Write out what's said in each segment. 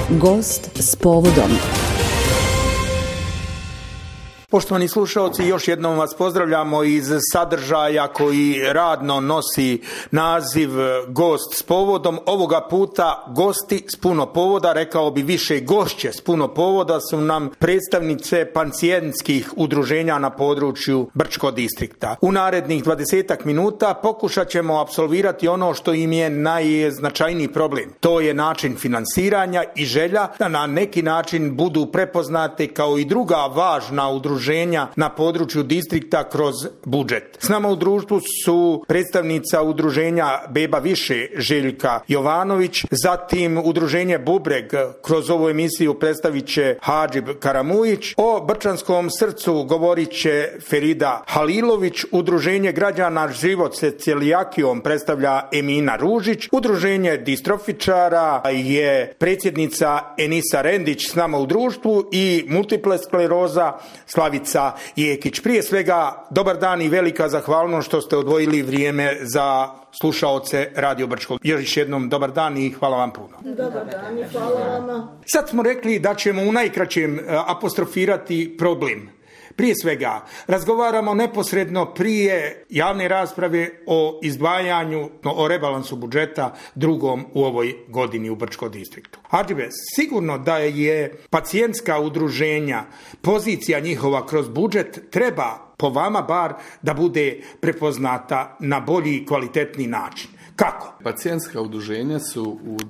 Gost s povodom. Poštovani slušalci, još jednom vas pozdravljamo iz sadržaja koji radno nosi naziv Gost s povodom. Ovoga puta gosti s puno povoda, rekao bi više gošće s puno povoda, su nam predstavnice pacijentskih udruženja na području Brčko distrikta. U narednih 20 minuta pokušat ćemo apsolvirati ono što im je najznačajniji problem. To je način finansiranja i želja da na neki način budu prepoznate kao i druga važna udruženja na području distrikta kroz budžet. S nama u društvu su predstavnica udruženja Beba više Željka Jovanović, zatim udruženje Bubreg, kroz ovu emisiju predstavit će Hadžib Karamujić, o Brčanskom srcu govorit će Ferida Halilović, udruženje građana Život s celijakijom predstavlja Emina Ružić, udruženje distrofičara je predsjednica Enisa Rendić s nama u društvu i multiple skleroza Slavica Jekić. Prije svega, dobar dan i velika zahvalnost što ste odvojili vrijeme za slušaoce Radio Brčko. Još jednom dobar dan i hvala vam puno. Dobar dan i hvala vama. Sad smo rekli da ćemo u najkraćem apostrofirati problem. Prije svega, razgovaramo neposredno prije javne rasprave o izdvajanju, o rebalansu budžeta drugom u ovoj godini u Brčko distriktu. Hadžibe, sigurno da je pacijentska udruženja, pozicija njihova kroz budžet treba, po vama bar, da bude prepoznata na bolji i kvalitetniji način. Kako? Pacijentska udruženja su u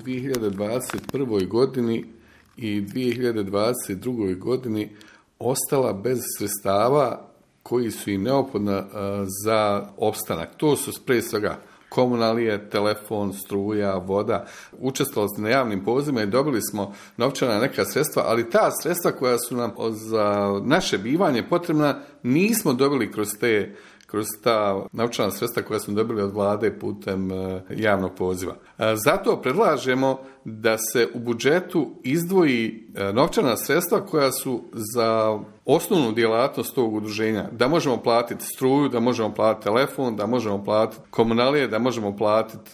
2021. godini i 2022. godini ostala bez sredstava koji su im neophodna za opstanak. To su prije svega komunalije, telefon, struja, voda. Učestvovali smo na javnim pozivima i dobili smo novčana neka sredstva, ali ta sredstva koja su nam za naše bivanje potrebna nismo dobili kroz ta novčana sredstva koja smo dobili od vlade putem javnog poziva. Zato predlažemo da se u budžetu izdvoji novčana sredstva koja su za osnovnu djelatnost tog udruženja. Da možemo platiti struju, da možemo platiti telefon, da možemo platiti komunalije, da možemo platiti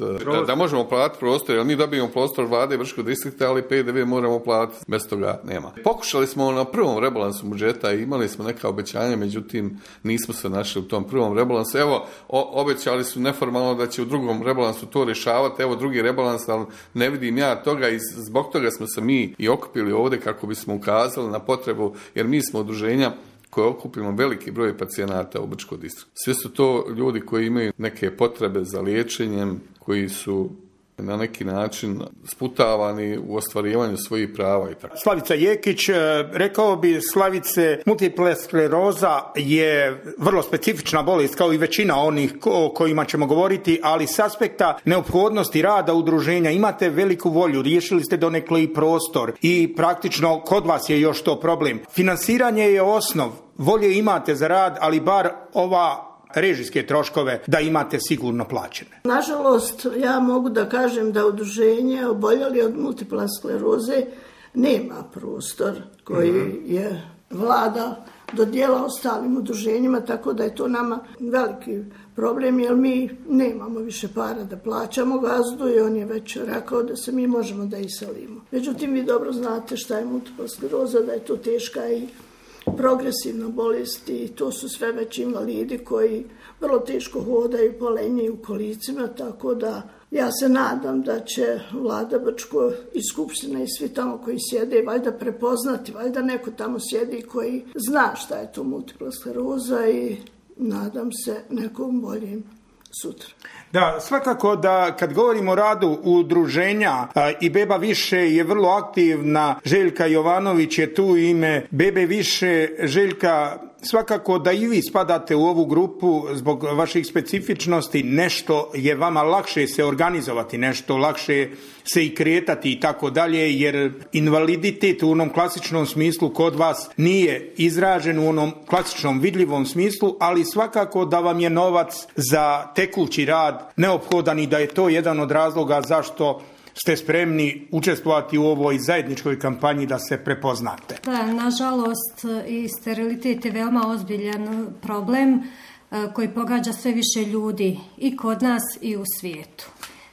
prostor, jer mi dobijemo prostor vlade Brčkog distrikta, ali PDV moramo platiti, bez toga nema. Pokušali smo na prvom rebalansu budžeta i imali smo neka obećanja, međutim nismo se našli u tom prvom rebalansu. Evo, obećali su neformalno da će u drugom rebalansu to rješavati, evo drugi rebalans, ali ne vidim ja toga i zbog toga smo se mi i okupili ovdje kako bismo ukazali na potrebu, jer mi smo udruženja koje okupimo veliki broj pacijenata u Brčkom distriktu. Sve su to ljudi koji imaju neke potrebe za liječenjem, koji su na neki način sputavani u ostvarivanju svojih prava i tako. Slavica Jekić, rekao bi Slavice, multiple skleroza je vrlo specifična bolest kao i većina onih o kojima ćemo govoriti, ali s aspekta neophodnosti rada udruženja imate veliku volju, riješili ste donekle i prostor i praktično kod vas je još to problem. Finansiranje je osnov, volje imate za rad, ali bar ova režijske troškove da imate sigurno plaćene. Nažalost, ja mogu da kažem da udruženje oboljeli od multiple skleroze nema prostor koji je vlada dodijela ostalim udruženjima, tako da je to nama veliki problem, jer mi nemamo više para da plaćamo gazdu i on je već rekao da se mi možemo da iselimo. Međutim, vi dobro znate šta je multipla skleroza, da je to teška i progresivna bolest i to su sve već invalidi koji vrlo teško hodaju po lenji u kolicima, tako da ja se nadam da će vlada Brčko i skupština i svi tamo koji sjede valjda prepoznati, valjda neko tamo sjedi koji zna šta je to multipla skleroza i nadam se nekom boljem sutra. Da, svakako da kad govorimo o radu udruženja i Beba više je vrlo aktivna, Željka Jovanović je tu u ime Bebe više. Željka, svakako da i vi spadate u ovu grupu zbog vaših specifičnosti, nešto je vama lakše se organizovati, nešto lakše se i kretati i tako dalje, jer invaliditet u onom klasičnom smislu kod vas nije izražen u onom klasičnom vidljivom smislu, ali svakako da vam je novac za tekući rad neophodan i da je to jedan od razloga zašto ste spremni učestvovati u ovoj zajedničkoj kampanji da se prepoznate. Da, nažalost i sterilitet je veoma ozbiljan problem koji pogađa sve više ljudi i kod nas i u svijetu.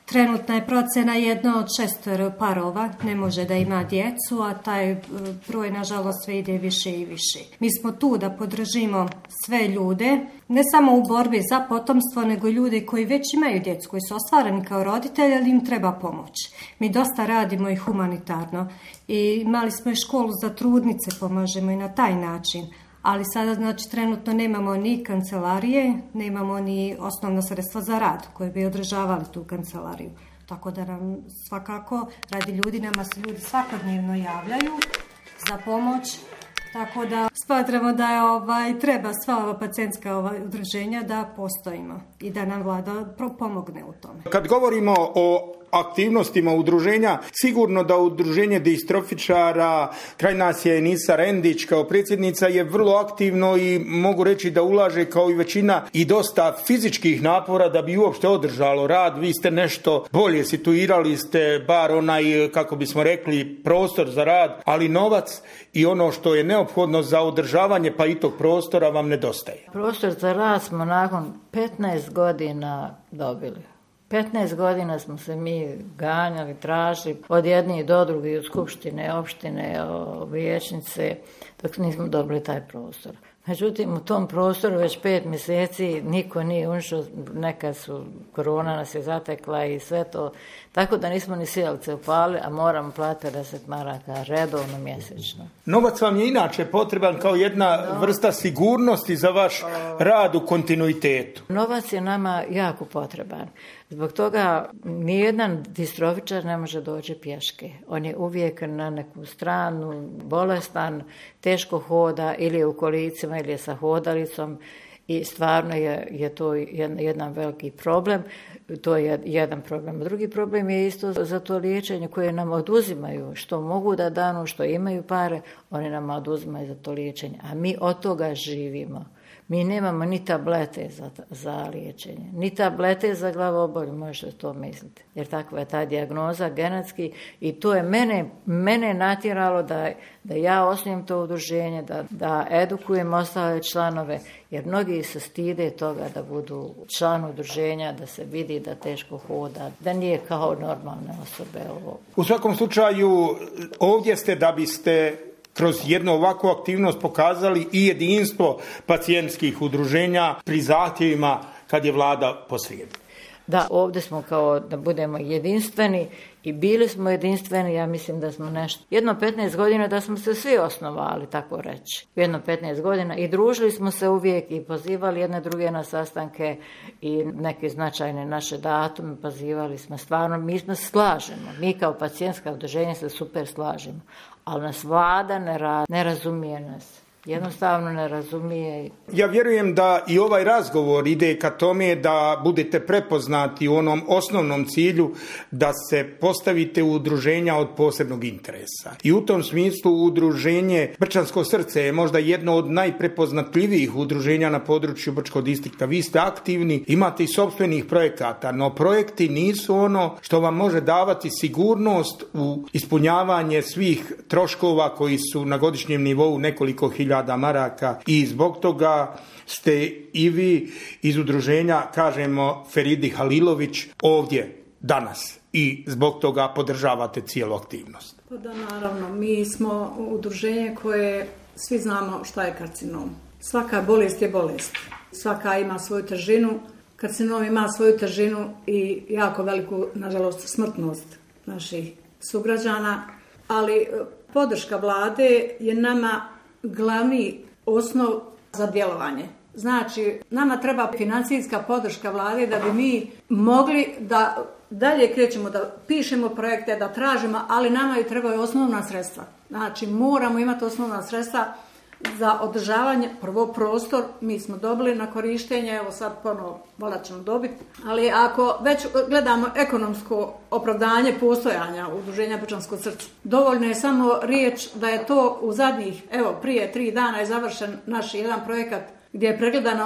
Trenutna je procena 1 od 6 parova ne može da ima djecu, a taj broj nažalost sve ide više i više. Mi smo tu da podržimo sve ljude, ne samo u borbi za potomstvo, nego i ljude koji već imaju djecu, koji su ostvareni kao roditelji, ali im treba pomoć. Mi dosta radimo i humanitarno i imali smo i školu za trudnice, pomažemo i na taj način. Ali sada, znači, trenutno nemamo ni kancelarije, nemamo ni osnovna sredstva za rad koje bi održavali tu kancelariju. Tako da nam svakako, radi ljudi, nama se ljudi svakodnevno javljaju za pomoć. Tako da smatramo da je, treba sva ova pacijentska udruženja da postojimo i da nam vlada pomogne u tome. Kad govorimo o aktivnostima udruženja, sigurno da udruženje distrofičara, kraj nas je Enisa Rendić kao predsjednica, je vrlo aktivno i mogu reći da ulaže kao i većina i dosta fizičkih napora da bi uopšte održalo rad. Vi ste nešto bolje situirali, ste bar onaj, kako bismo rekli, prostor za rad, ali novac i ono što je neophodno za održavanje pa i tog prostora vam nedostaje. Prostor za rad smo nakon 15 godina dobili. 15 godina smo se mi ganjali, tražili od jednih do drugih, od skupštine, opštine, vijećnice, dok nismo dobili taj prostor. Međutim, u tom prostoru već 5 mjeseci niko nije ušao, neka su, korona nas je zatekla i sve to, tako da nismo ni sjedalce upali, a moramo platiti 10 maraka redovno mjesečno. Novac vam je inače potreban kao jedna vrsta sigurnosti za vaš rad u kontinuitetu. Novac je nama jako potreban. Zbog toga nijedan distrofičar ne može doći pješke. On je uvijek na neku stranu, bolestan, teško hoda ili je u kolicima ili je sa hodalicom i stvarno je to jedan veliki problem. To je jedan problem. Drugi problem je isto za to liječenje koje nam oduzimaju, što mogu da danu, što imaju pare, oni nam oduzimaju za to liječenje. A mi od toga živimo. Mi nemamo ni tablete za liječenje, ni tablete za glavobolju, možete to misliti. Jer takva je ta dijagnoza genetski i to je mene natjeralo da ja osnujem to udruženje, da edukujem ostale članove, jer mnogi se stide toga da budu član udruženja, da se vidi da teško hoda, da nije kao normalne osobe ovo. U svakom slučaju, ovdje ste da biste kroz jednu ovakvu aktivnost pokazali i jedinstvo pacijentskih udruženja pri zahtjevima kad je vlada posrijedi. Da, ovdje smo kao da budemo jedinstveni i bili smo jedinstveni, ja mislim da smo nešto. Jedno 15 godina da smo se svi osnovali, tako reći. Jedno 15 godina i družili smo se uvijek i pozivali jedne druge na sastanke i neke značajne naše datume pozivali smo. Stvarno, mi smo slažemo. Mi kao pacijentska udruženja se super slažemo. Ali nas vlada ne razumije nas. Jednostavno ne razumije. Ja vjerujem da i ovaj razgovor ide ka tome da budete prepoznati u onom osnovnom cilju da se postavite u udruženja od posebnog interesa. I u tom smislu udruženje Brčansko srce je možda jedno od najprepoznatljivijih udruženja na području Brčkog distrikta. Vi ste aktivni, imate i sopstvenih projekata, no projekti nisu ono što vam može davati sigurnost u ispunjavanje svih troškova koji su na godišnjem nivou nekoliko hiljada maraka i zbog toga ste i vi iz udruženja, kažemo, Feridi Halilović ovdje danas i zbog toga podržavate cijelu aktivnost. Pa da, naravno, mi smo udruženje koje svi znamo šta je karcinom. Svaka bolest je bolest. Svaka ima svoju težinu. Karcinom ima svoju težinu i jako veliku, nažalost, smrtnost naših sugrađana. Ali podrška vlade je nama glavni osnov za djelovanje. Znači, nama treba financijska podrška vlade da bi mi mogli da dalje krećemo, da pišemo projekte, da tražimo, ali nama i trebaju osnovna sredstva. Znači, moramo imati osnovna sredstva za održavanje, prvo prostor, mi smo dobili na korištenje, evo sad ponovo volat ćemo dobiti, ali ako već gledamo ekonomsko opravdanje postojanja udruženja Brčansko srce, dovoljno je samo riječ da je to u zadnjih, evo prije 3 dana je završen naš jedan projekat gdje je pregledano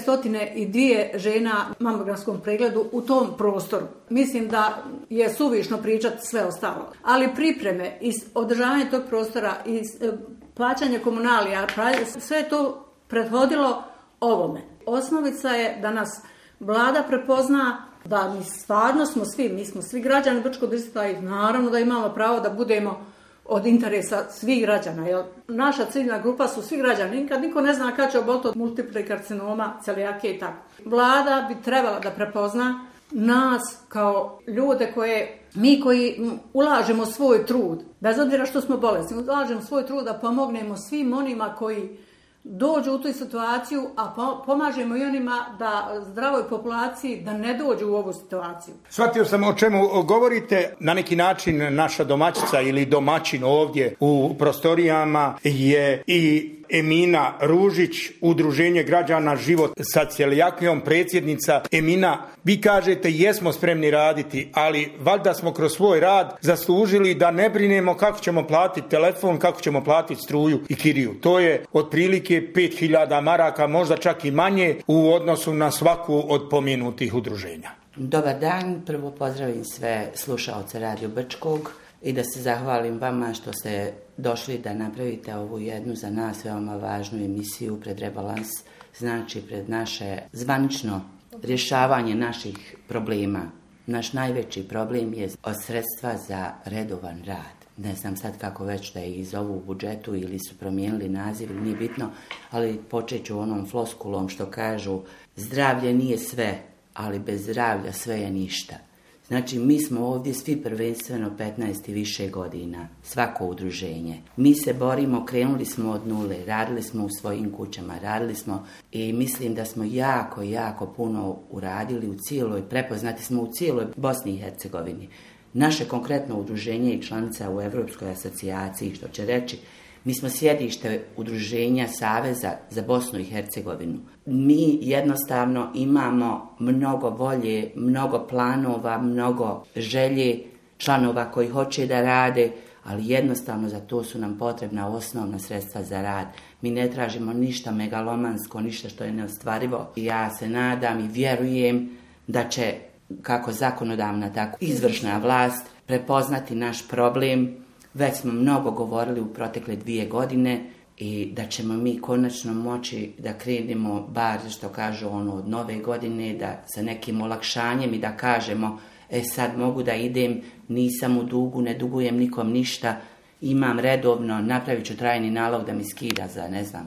202 žena mamografskom pregledu u tom prostoru. Mislim da je suvišno pričati sve ostalo. Ali pripreme i održavanje tog prostora i plaćanje komunalija, sve je to prethodilo ovome. Osnovica je da nas vlada prepozna Da mi stvarno mi smo svi građani Brčkog distrikta i naravno da imamo pravo da budemo od interesa svih građana. Jer naša ciljna grupa su svi građani. Nikad niko ne zna kad će oboliti od multiple karcinoma, celijakije i tako. Vlada bi trebala da prepozna nas kao ljude koji ulažemo svoj trud, bez obzira što smo bolesni, ulažemo svoj trud da pomognemo svim onima koji dođu u tu situaciju, a pomažemo i onima da zdravoj populaciji da ne dođu u ovu situaciju. Shvatio sam o čemu govorite. Na neki način naša domaćica ili domaćin ovdje u prostorijama je i Emina Ružić, Udruženje građana Život sa celijakijom, predsjednica. Emina, vi kažete jesmo spremni raditi, ali valjda smo kroz svoj rad zaslužili da ne brinemo kako ćemo platiti telefon, kako ćemo platiti struju i kiriju. To je otprilike 5.000 maraka, možda čak i manje u odnosu na svaku od pomenutih udruženja. Dobar dan, prvo pozdravim sve slušaoce Radio Brčkog i da se zahvalim vama što ste došli da napravite ovu jednu za nas veoma važnu emisiju pred rebalans, znači pred naše zvanično rješavanje naših problema. Naš najveći problem je od sredstva za redovan rad. Ne znam sad kako već da je iz ovu budžetu ili su promijenili naziv, nije bitno, ali počet ću onom floskulom što kažu zdravlje nije sve, ali bez zdravlja sve je ništa. Znači, mi smo ovdje svi prvenstveno 15 i više godina, svako udruženje. Mi se borimo, krenuli smo od nule, radili smo u svojim kućama, radili smo i mislim da smo jako puno uradili prepoznati smo u cijeloj Bosni i Hercegovini. Naše konkretno udruženje i članica u Europskoj asocijaciji, što će reći, mi smo sjedište udruženja Saveza za Bosnu i Hercegovinu. Mi jednostavno imamo mnogo volje, mnogo planova, mnogo želje, članova koji hoće da rade, ali jednostavno za to su nam potrebna osnovna sredstva za rad. Mi ne tražimo ništa megalomansko, ništa što je neostvarivo. Ja se nadam i vjerujem da će kako zakonodavna, tako izvršna vlast prepoznati naš problem. Već smo mnogo govorili u protekle 2 godine i da ćemo mi konačno moći da krenemo, bar što kažu od nove godine, da sa nekim olakšanjem i da kažemo sad mogu da idem, nisam u dugu, ne dugujem nikom ništa, imam redovno, napravit ću trajni nalog da mi skida za,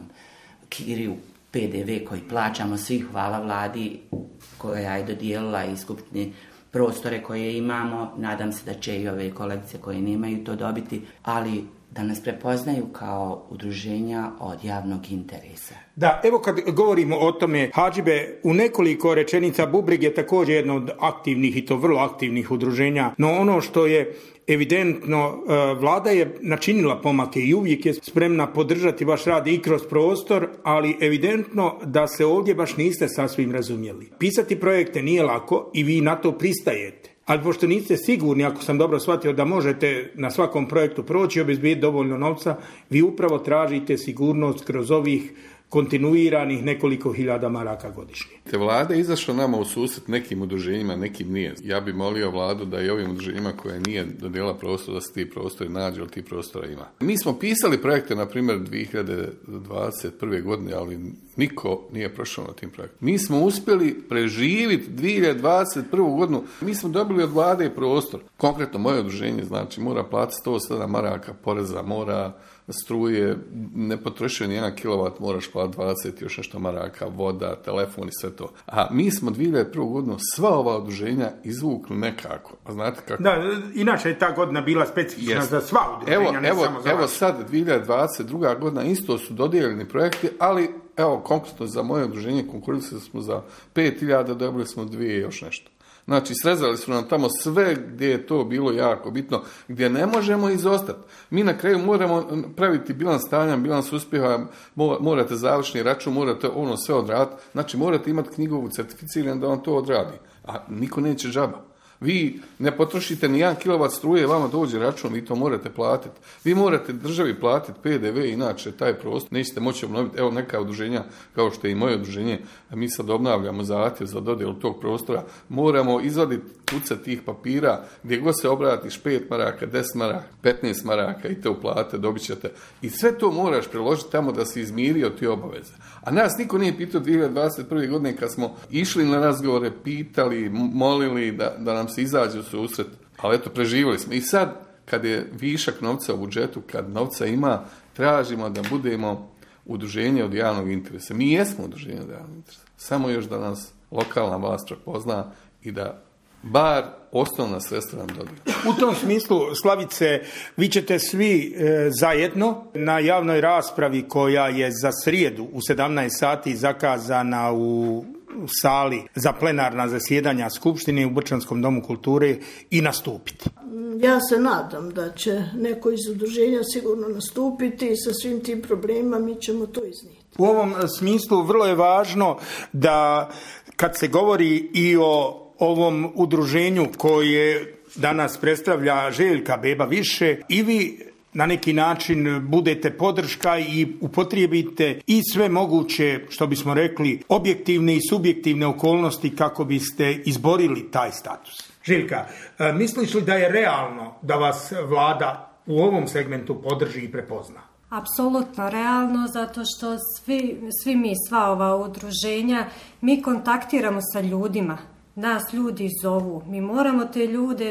kiriju, PDV koji plaćamo svi, hvala vladi koja je dodijelila i skupštine prostore koje imamo, nadam se da će i ove kolegice koje nemaju to dobiti, ali da nas prepoznaju kao udruženja od javnog interesa. Da, evo kad govorimo o tome, Hadžibe, u nekoliko rečenica Bubrig je također jedno od aktivnih i to vrlo aktivnih udruženja, no ono što je evidentno, vlada je načinila pomake i uvijek je spremna podržati vaš rad i kroz prostor, ali evidentno da se ovdje baš niste sasvim razumjeli. Pisati projekte nije lako i vi na to pristajete. Ali pošto niste sigurni, ako sam dobro shvatio, da možete na svakom projektu proći i obezbijeti dovoljno novca, vi upravo tražite sigurnost kroz ovih kontinuiranih nekoliko hiljada maraka godišnje. Vlada je izašla nama u susret nekim udruženjima, nekim nije. Ja bih molio vladu da i ovim udruženjima koje nije dodijela prostor, da se ti prostori nađe, ali ti prostora ima. Mi smo pisali projekte, na primjer, 2021. godine, ali niko nije prošao na tim projektima. Mi smo uspjeli preživjeti 2021. godinu. Mi smo dobili od vlade prostor. Konkretno, moje udruženje, znači, mora platiti 107 maraka poreza, mora struje, ne potrošio ni 1 kilovat, moraš platiti 20 još nešto maraka, voda, telefon i sve to. A mi smo 2001. godinu sva ova udruženja izvukli nekako. A znate kako? Da, inače je ta godina bila specifična za sva udruženja, ne samo za Evo sad, 2022. godina isto su dodijeljeni projekti, ali evo, konkretno za moje udruženje konkurisali smo za 5.000, dobili smo 2 još nešto. Znači, srezali su nam tamo sve gdje je to bilo jako bitno, gdje ne možemo izostati. Mi na kraju moramo praviti bilans stanja, bilans uspjeha, morate završni račun, morate sve odraditi. Znači, morate imati knjigovu certificiranu da vam to odradi. A niko neće džaba. Vi ne potrošite ni 1 kilovat struje, vama dođe račun, vi to morate platiti. Vi morate državi platiti PDV, inače taj prostor nećete moći obnoviti. Evo neka udruženja, kao što je i moje udruženje, mi sad obnavljamo zahtjev za dodjelu tog prostora, moramo izvaditi kuce tih papira, gdje god se obratiš 5 maraka, 10 maraka, 15 maraka i te uplate, dobit ćete. I sve to moraš preložiti tamo da si izmirio ti obaveze. A nas niko nije pitao 2021. godine kad smo išli na razgovore, pitali, molili da nam se izađe u susret. Ali eto, preživjeli smo. I sad, kad je višak novca u budžetu, kad novca ima, tražimo da budemo udruženje od javnog interesa. Mi jesmo udruženje od javnog interesa. Samo još da nas lokalna vlast prepozna i da bar osnovna sredstva nam dodiju. U tom smislu, Slavice, vi ćete svi zajedno na javnoj raspravi koja je za srijedu u 17 sati zakazana u sali za plenarna zasjedanja Skupštine u Brčanskom domu kulture i nastupiti. Ja se nadam da će neko iz udruženja sigurno nastupiti i sa svim tim problemima mi ćemo to iznijeti. U ovom smislu vrlo je važno da kad se govori i o ovom udruženju koje danas predstavlja Željka Beba više, i vi na neki način budete podrška i upotrijebite i sve moguće, što bismo rekli, objektivne i subjektivne okolnosti kako biste izborili taj status. Željka, misliš li da je realno da vas vlada u ovom segmentu podrži i prepozna? Apsolutno realno, zato što svi mi, sva ova udruženja, mi kontaktiramo sa ljudima. Nas ljudi zovu. Mi moramo te ljude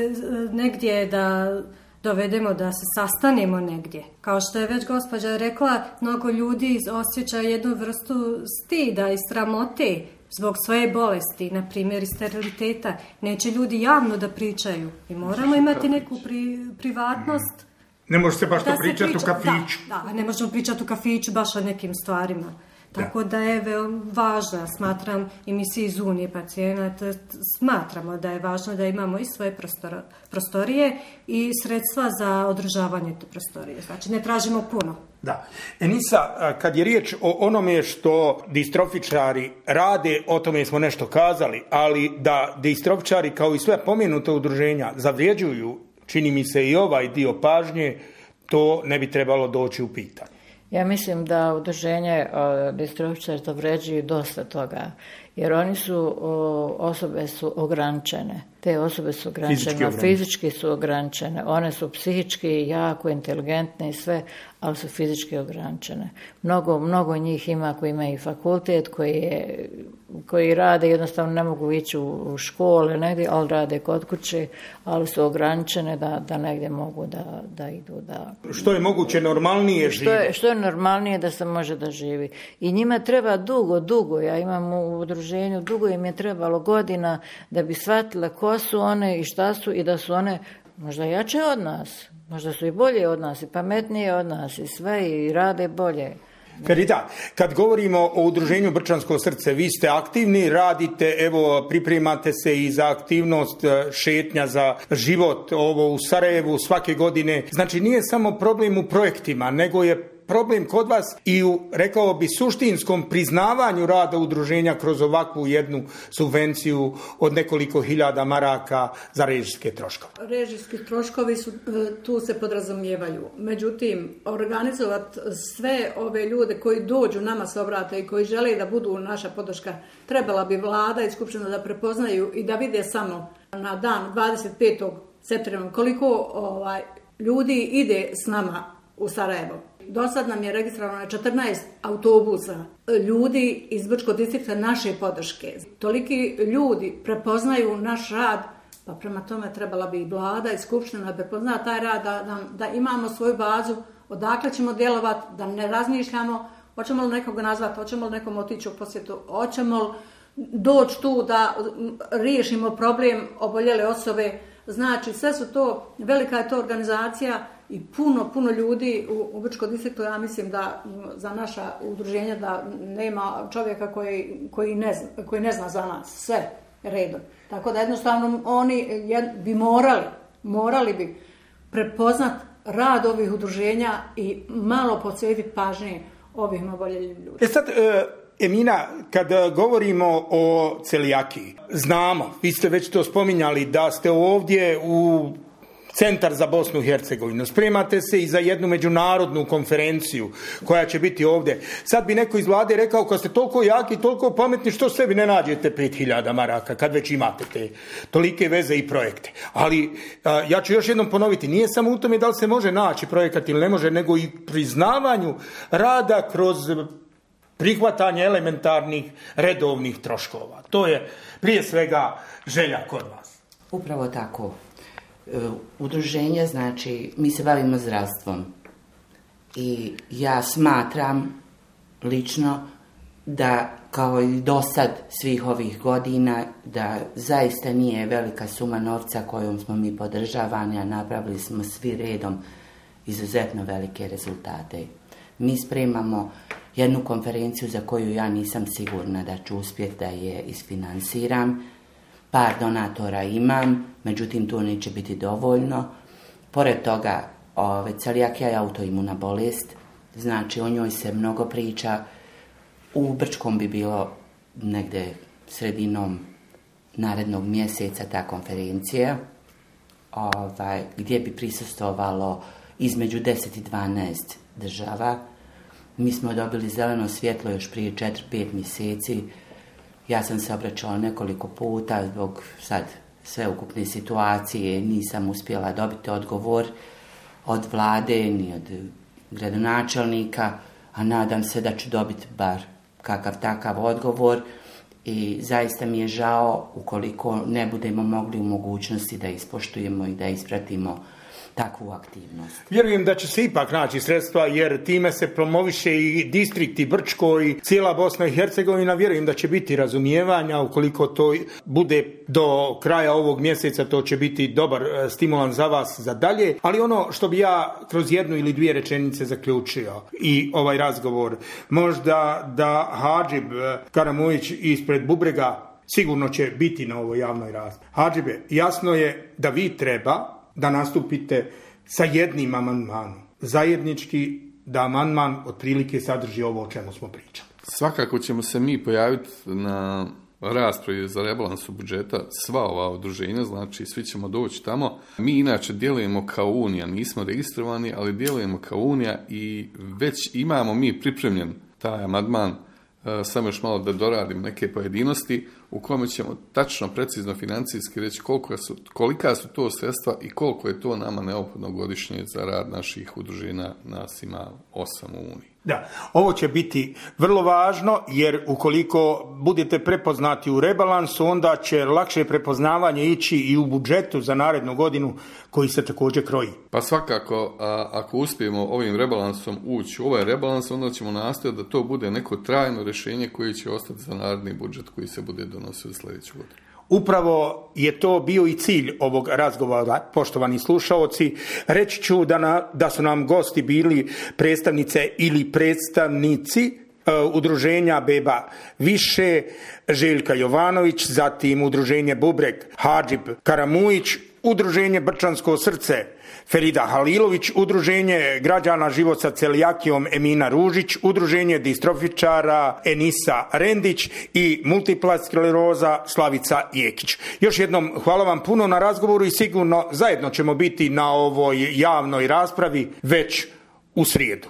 negdje da dovedemo, da se sastanemo negdje. Kao što je već gospođa rekla, mnogo ljudi osjeća jednu vrstu stida i sramote zbog svoje bolesti, na primjer i steriliteta. Neće ljudi javno da pričaju. I moramo imati neku privatnost. Ne može se baš to pričati u kafiću. Da, ne možemo pričati u kafiću baš o nekim stvarima. Tako da je važno, smatram, i mi svi iz Unije pacijenata smatramo da je važno da imamo i svoje prostorije i sredstva za održavanje te prostorije. Znači, ne tražimo puno. Da. Enisa, kad je riječ o onome što distrofičari rade, o tome smo nešto kazali, ali da distrofičari kao i sve pomenute udruženja zavređuju, čini mi se i ovaj dio pažnje, to ne bi trebalo doći u pitanje. Ja mislim da udruženje distrofičara zavređuju dosta toga, jer oni su, osobe su ograničene. Te osobe su ograničene, fizički su ograničene. One su psihički jako inteligentne i sve, ali su fizički ograničene. Mnogo njih ima koji imaju fakultet, koji rade, jednostavno ne mogu ići u škole negdje, ali rade kod kuće, ali su ograničene da negdje mogu da idu. Što je moguće normalnije živi? Što je normalnije da se može da živi. I njima treba dugo, ja imam u udruženju, dugo im je trebalo godina da bi shvatile ko su one i šta su i da su one možda jače od nas, možda su i bolje od nas i pametnije od nas i sve i rade bolje. Kad govorimo o udruženju Brčansko srce, vi ste aktivni, radite, evo pripremate se i za aktivnost šetnja za život ovo u Sarajevu svake godine. Znači nije samo problem u projektima, nego je problem kod vas i u, rekao bi, suštinskom priznavanju rada udruženja kroz ovakvu jednu subvenciju od nekoliko hiljada maraka za režijske troškove. Režijski troškovi tu se podrazumijevaju. Međutim, organizovati sve ove ljude koji dođu nama se obrate i koji žele da budu naša podrška, trebala bi vlada i skupština da prepoznaju i da vide samo na dan 25. septembra koliko ljudi ide s nama u Sarajevo. Do sad nam je registrovano 14 autobusa ljudi iz Brčkog distrikta naše podrške. Toliki ljudi prepoznaju naš rad, pa prema tome trebala bi i vlada i skupština da prepozna taj rad, da imamo svoju bazu, odakle ćemo djelovati, da ne razmišljamo hoćemo li nekoga nazvati, hoćemo li nekom otići u posjetu, hoćemo li doći tu da riješimo problem oboljele osobe. Znači, sve su to, velika je to organizacija i puno ljudi u Brčkom distriktu. Ja mislim da za naša udruženja da nema čovjeka koji ne zna za nas sve redom. Tako da jednostavno oni bi morali bi prepoznat rad ovih udruženja i malo posvetiti pažnje ovih oboljelim ljudima. Sad, Emina, kad govorimo o celijakiji, znamo, vi ste već to spominjali, da ste ovdje u Centar za Bosnu i Hercegovinu. Spremate se i za jednu međunarodnu konferenciju koja će biti ovdje. Sad bi neko iz vlade rekao, kad ste toliko jaki, toliko pametni, što sebi ne nađete 5.000 maraka, kad već imate te tolike veze i projekte. Ali ja ću još jednom ponoviti, nije samo u tome da li se može naći projekat ili ne može, nego i priznavanju rada kroz prihvatanje elementarnih redovnih troškova. To je prije svega želja kod vas. Upravo tako. Udruženje, znači, mi se bavimo zdravstvom i ja smatram lično da, kao i do sad svih ovih godina, da zaista nije velika suma novca kojom smo mi podržavani, a napravili smo svi redom izuzetno velike rezultate. Mi spremamo jednu konferenciju za koju ja nisam sigurna da ću uspjeti da je isfinansiram. Par donatora imam, međutim to neće biti dovoljno. Pored toga, celijakija je autoimuna bolest, znači o njoj se mnogo priča. U Brčkom bi bilo negdje sredinom narednog mjeseca ta konferencija, gdje bi prisustvovalo između 10 i 12 država. Mi smo dobili zeleno svjetlo još prije 4-5 mjeseci. Ja sam se obraćala nekoliko puta zbog sad sveukupne situacije, nisam uspjela dobiti odgovor od vlade ni od gradonačelnika, a nadam se da ću dobiti bar kakav takav odgovor i zaista mi je žao ukoliko ne budemo mogli u mogućnosti da ispoštujemo i da ispratimo takvu aktivnost. Vjerujem da će se ipak naći sredstva, jer time se promoviše i distrikt i Brčko i cijela Bosna i Hercegovina. Vjerujem da će biti razumijevanja, ukoliko to bude do kraja ovog mjeseca, to će biti dobar stimulans za vas za dalje. Ali ono što bi ja kroz jednu ili dvije rečenice zaključio i ovaj razgovor, možda da Hadžib Karamujić ispred Bubrega sigurno će biti na ovoj javnoj raspravi. Hadžibe, jasno je da vi treba da nastupite sa jednim amandmanom. Zajednički da amandman otprilike sadrži ovo o čemu smo pričali. Svakako ćemo se mi pojaviti na raspravi za rebalansu budžeta, sva ova udruženja, znači svi ćemo doći tamo. Mi inače djelujemo kao Unija, nismo registrovani, ali djelujemo kao Unija i već imamo mi pripremljen taj amandman, samo još malo da doradim neke pojedinosti u kome ćemo tačno, precizno financijski reći kolika su to sredstva i koliko je to nama neophodno godišnje za rad naših udruženja. Nas ima 8 u Uniji. Da, ovo će biti vrlo važno, jer ukoliko budete prepoznati u rebalansu, onda će lakše prepoznavanje ići i u budžetu za narednu godinu koji se također kroji. Pa svakako, ako uspijemo ovim rebalansom ući u ovaj rebalans, onda ćemo nastojati da to bude neko trajno rješenje koje će ostati za naredni budžet koji se bude donosio sljedeću godinu. Upravo je to bio i cilj ovog razgovora, poštovani slušaoci. Reći ću da su nam gosti bili predstavnice ili predstavnici udruženja Beba Više, Željka Jovanović, zatim udruženje Bubreg Hadžib Karamujić, udruženje Brčansko srce Ferida Halilović, udruženje građana Život sa celijakijom Emina Ružić, udruženje distrofičara Enisa Rendić i multipla skleroza Slavica Jekić. Još jednom hvala vam puno na razgovoru i sigurno zajedno ćemo biti na ovoj javnoj raspravi već u srijedu.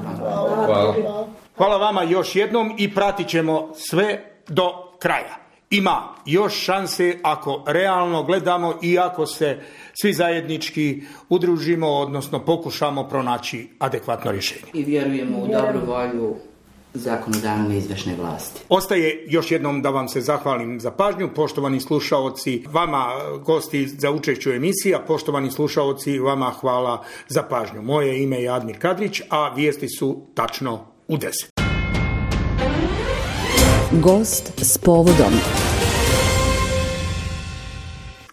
Hvala vama još jednom i pratit ćemo sve do kraja. Ima još šanse ako realno gledamo i ako se svi zajednički udružimo, odnosno pokušamo pronaći adekvatno rješenje. I vjerujemo u dobru volju zakonodavne izvršne vlasti. Ostaje još jednom da vam se zahvalim za pažnju, poštovani slušaoci, vama gosti za učešću emisija, poštovani slušaoci, vama hvala za pažnju. Moje ime je Admir Kadrić, a vijesti su tačno u 10. Gost s povodom.